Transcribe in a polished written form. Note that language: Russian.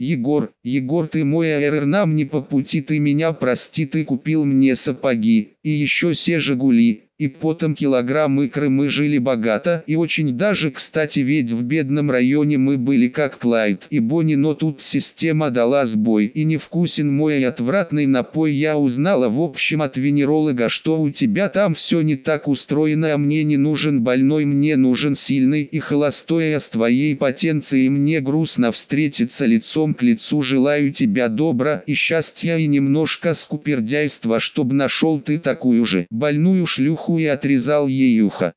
Егор, ты мой АРР, нам не по пути, ты меня прости, ты купил мне сапоги, и еще все Жигули, и потом килограмм икры. Мы жили богато и очень даже кстати, ведь в бедном районе мы были как Клайд и Бонни, но тут система дала сбой и невкусен мой отвратный напой. Я узнала в общем от венеролога, что у тебя там все не так устроено, а мне не нужен больной, мне нужен сильный и холостой, а с твоей потенцией мне грустно встретиться лицом к лицу. Желаю тебя добра и счастья и немножко скупердяйства, чтоб нашел ты такую же больную шлюху и отрезал ей ухо.